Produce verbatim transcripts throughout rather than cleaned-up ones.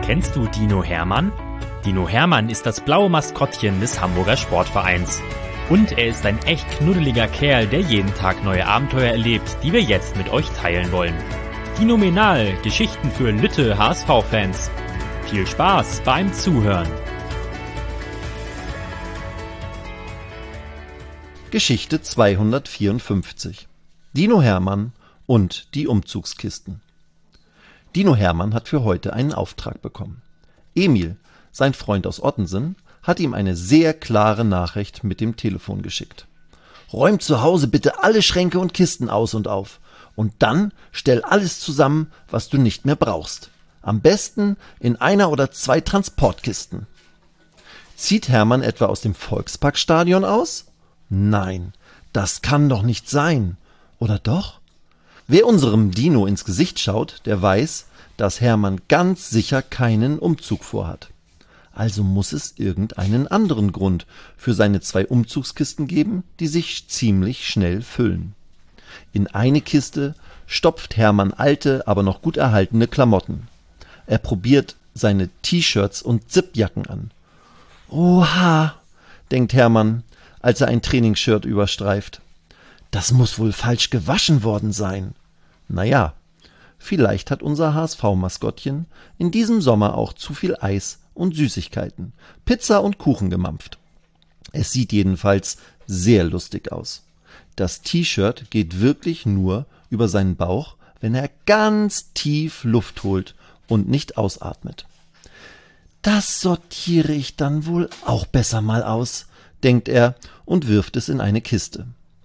Kennst du Dino Hermann? Dino Hermann ist das blaue Maskottchen des Hamburger Sportvereins. Und er ist ein echt knuddeliger Kerl, der jeden Tag neue Abenteuer erlebt, die wir jetzt mit euch teilen wollen. Dinomenal, Geschichten für Lütte H S V-Fans. Viel Spaß beim Zuhören. Geschichte zweihundertvierundfünfzig. Dino Hermann und die Umzugskisten. Dino Hermann hat für heute einen Auftrag bekommen. Emil, sein Freund aus Ottensen, hat ihm eine sehr klare Nachricht mit dem Telefon geschickt. Räum zu Hause bitte alle Schränke und Kisten aus und auf. Und dann stell alles zusammen, was du nicht mehr brauchst. Am besten in einer oder zwei Transportkisten. Zieht Hermann etwa aus dem Volksparkstadion aus? Nein, das kann doch nicht sein. Oder doch? Wer unserem Dino ins Gesicht schaut, der weiß, dass Hermann ganz sicher keinen Umzug vorhat. Also muss es irgendeinen anderen Grund für seine zwei Umzugskisten geben, die sich ziemlich schnell füllen. In eine Kiste stopft Hermann alte, aber noch gut erhaltene Klamotten. Er probiert seine T-Shirts und Zipjacken an. Oha, denkt Hermann, als er ein Trainingsshirt überstreift. Das muss wohl falsch gewaschen worden sein. Naja, vielleicht hat unser H S V-Maskottchen in diesem Sommer auch zu viel Eis und Süßigkeiten, Pizza und Kuchen gemampft. Es sieht jedenfalls sehr lustig aus. Das T-Shirt geht wirklich nur über seinen Bauch, wenn er ganz tief Luft holt und nicht ausatmet. Das sortiere ich dann wohl auch besser mal aus, denkt er und wirft es in eine Kiste.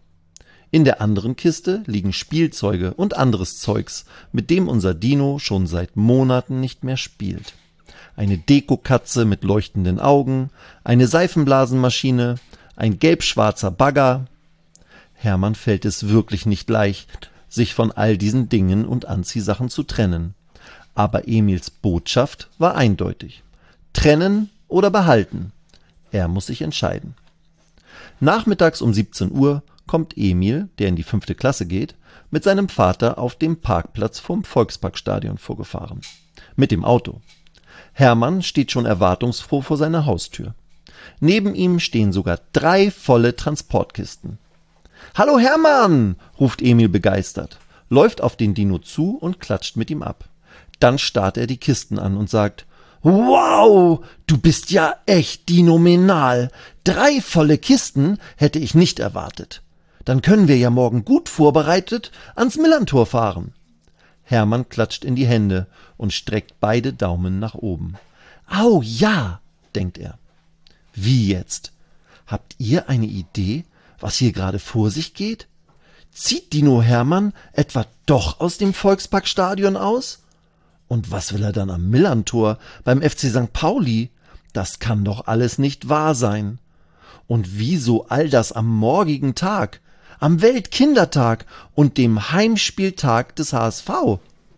In der anderen Kiste liegen Spielzeuge und anderes Zeugs, mit dem unser Dino schon seit Monaten nicht mehr spielt. Eine Dekokatze mit leuchtenden Augen, eine Seifenblasenmaschine, ein gelb-schwarzer Bagger. Hermann fällt es wirklich nicht leicht, sich von all diesen Dingen und Anziehsachen zu trennen. Aber Emils Botschaft war eindeutig. Trennen oder behalten. Er muss sich entscheiden. Nachmittags um siebzehn Uhr kommt Emil, der in die fünfte Klasse geht, mit seinem Vater auf dem Parkplatz vom Volksparkstadion vorgefahren. Mit dem Auto. Hermann steht schon erwartungsfroh vor seiner Haustür. Neben ihm stehen sogar drei volle Transportkisten. »Hallo Hermann«, ruft Emil begeistert, läuft auf den Dino zu und klatscht mit ihm ab. Dann starrt er die Kisten an und sagt, »Wow, du bist ja echt dinomenal. Drei volle Kisten hätte ich nicht erwartet. Dann können wir ja morgen gut vorbereitet ans Millerntor fahren.« Hermann klatscht in die Hände und streckt beide Daumen nach oben. »Au ja«, denkt er. »Wie jetzt? Habt ihr eine Idee, was hier gerade vor sich geht? Zieht Dino Hermann etwa doch aus dem Volksparkstadion aus? Und was will er dann am Millerntor beim F C Sankt Pauli? Das kann doch alles nicht wahr sein. Und wieso all das am morgigen Tag, am Weltkindertag und dem Heimspieltag des H S V?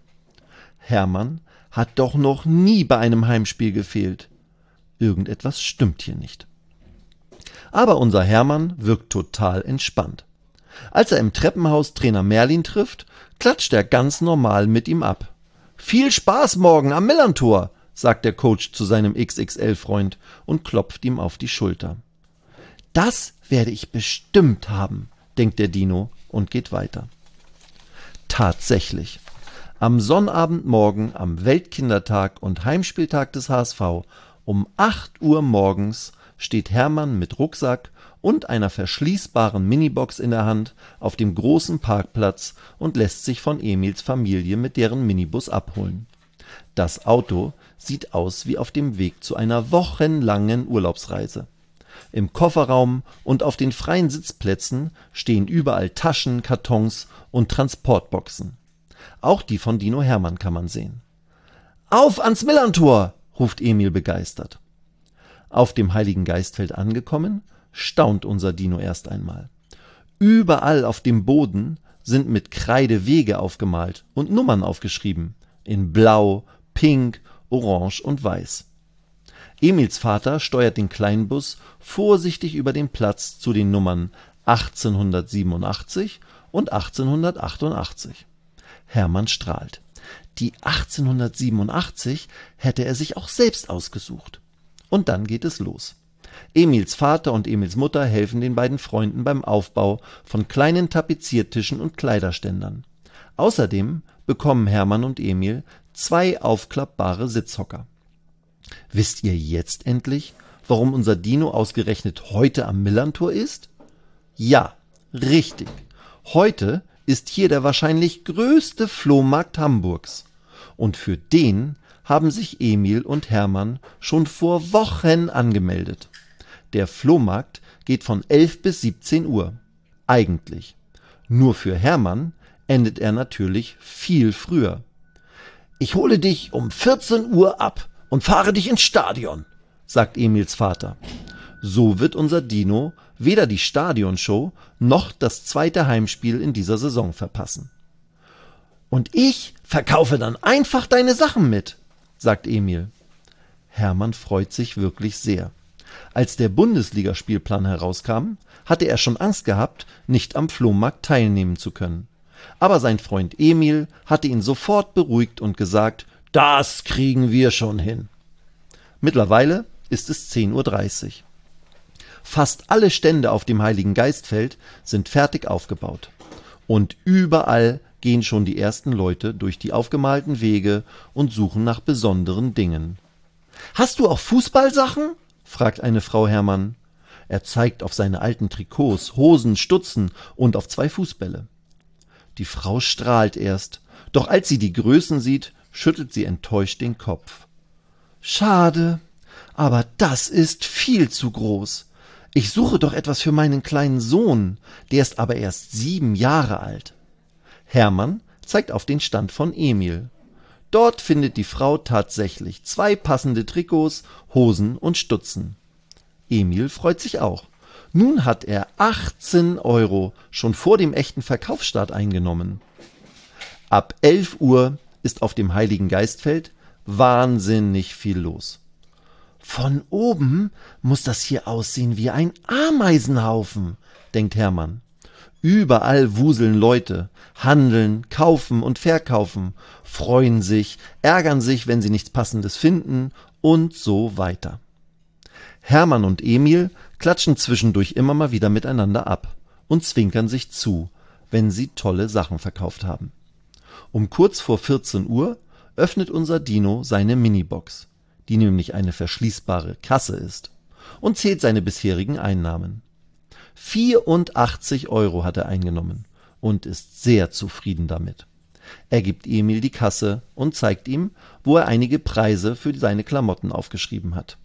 Hermann hat doch noch nie bei einem Heimspiel gefehlt. Irgendetwas stimmt hier nicht. Aber unser Hermann wirkt total entspannt. Als er im Treppenhaus Trainer Merlin trifft, klatscht er ganz normal mit ihm ab. »Viel Spaß morgen am Millerntor«, sagt der Coach zu seinem X X L-Freund und klopft ihm auf die Schulter. »Das werde ich bestimmt haben«, denkt der Dino und geht weiter. Tatsächlich. Am Sonnabendmorgen am Weltkindertag und Heimspieltag des H S V um acht Uhr morgens steht Hermann mit Rucksack und einer verschließbaren Minibox in der Hand auf dem großen Parkplatz und lässt sich von Emils Familie mit deren Minibus abholen. Das Auto sieht aus wie auf dem Weg zu einer wochenlangen Urlaubsreise. Im Kofferraum und auf den freien Sitzplätzen stehen überall Taschen, Kartons und Transportboxen. Auch die von Dino Hermann kann man sehen. »Auf ans Millerntor«, ruft Emil begeistert. Auf dem Heiligen Geistfeld angekommen, staunt unser Dino erst einmal. Überall auf dem Boden sind mit Kreide Wege aufgemalt und Nummern aufgeschrieben, in Blau, Pink, Orange und Weiß. Emils Vater steuert den Kleinbus vorsichtig über den Platz zu den Nummern achtzehnhundertsiebenundachtzig und achtzehnhundertachtundachtzig. Hermann strahlt. Die achtzehnhundertsiebenundachtzig hätte er sich auch selbst ausgesucht. Und dann geht es los. Emils Vater und Emils Mutter helfen den beiden Freunden beim Aufbau von kleinen Tapeziertischen und Kleiderständern. Außerdem bekommen Hermann und Emil zwei aufklappbare Sitzhocker. Wisst ihr jetzt endlich, warum unser Dino ausgerechnet heute am Millerntor ist? Ja, richtig. Heute ist hier der wahrscheinlich größte Flohmarkt Hamburgs. Und für den haben sich Emil und Hermann schon vor Wochen angemeldet. Der Flohmarkt geht von elf bis siebzehn Uhr. Eigentlich. Nur für Hermann endet er natürlich viel früher. »Ich hole dich um vierzehn Uhr ab und fahre dich ins Stadion«, sagt Emils Vater. So wird unser Dino weder die Stadionshow noch das zweite Heimspiel in dieser Saison verpassen. »Und ich verkaufe dann einfach deine Sachen mit«, sagt Emil. Hermann freut sich wirklich sehr. Als der Bundesligaspielplan herauskam, hatte er schon Angst gehabt, nicht am Flohmarkt teilnehmen zu können. Aber sein Freund Emil hatte ihn sofort beruhigt und gesagt, das kriegen wir schon hin. Mittlerweile ist es zehn Uhr dreißig. Fast alle Stände auf dem Heiligen Geistfeld sind fertig aufgebaut. Und überall gehen schon die ersten Leute durch die aufgemalten Wege und suchen nach besonderen Dingen. »Hast du auch Fußballsachen?« fragt eine Frau Hermann. Er zeigt auf seine alten Trikots, Hosen, Stutzen und auf zwei Fußbälle. Die Frau strahlt erst, doch als sie die Größen sieht, schüttelt sie enttäuscht den Kopf. »Schade, aber das ist viel zu groß. Ich suche doch etwas für meinen kleinen Sohn, der ist aber erst sieben Jahre alt.« Hermann zeigt auf den Stand von Emil. Dort findet die Frau tatsächlich zwei passende Trikots, Hosen und Stutzen. Emil freut sich auch. Nun hat er achtzehn Euro schon vor dem echten Verkaufsstart eingenommen. Ab elf Uhr ist auf dem Heiligen Geistfeld wahnsinnig viel los. »Von oben muss das hier aussehen wie ein Ameisenhaufen«, denkt Hermann. Überall wuseln Leute, handeln, kaufen und verkaufen, freuen sich, ärgern sich, wenn sie nichts Passendes finden und so weiter. Hermann und Emil klatschen zwischendurch immer mal wieder miteinander ab und zwinkern sich zu, wenn sie tolle Sachen verkauft haben. Um kurz vor vierzehn Uhr öffnet unser Dino seine Minibox, die nämlich eine verschließbare Kasse ist, und zählt seine bisherigen Einnahmen. vierundachtzig Euro hat er eingenommen und ist sehr zufrieden damit. Er gibt Emil die Kasse und zeigt ihm, wo er einige Preise für seine Klamotten aufgeschrieben hat.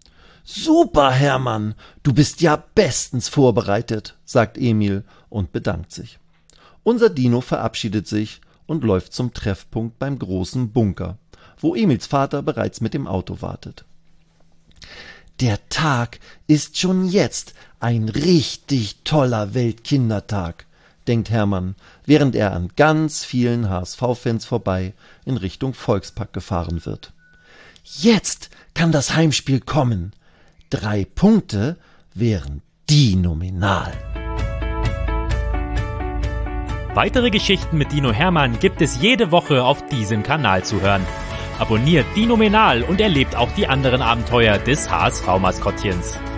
»Super, Hermann, du bist ja bestens vorbereitet«, sagt Emil und bedankt sich. Unser Dino verabschiedet sich und läuft zum Treffpunkt beim großen Bunker, wo Emils Vater bereits mit dem Auto wartet. »Der Tag ist schon jetzt ein richtig toller Weltkindertag«, denkt Hermann, während er an ganz vielen H S V-Fans vorbei in Richtung Volkspark gefahren wird. »Jetzt kann das Heimspiel kommen. Drei Punkte wären dinominal.« Weitere Geschichten mit Dino Hermann gibt es jede Woche auf diesem Kanal zu hören. Abonniert Dinominal und erlebt auch die anderen Abenteuer des H S V-Maskottchens.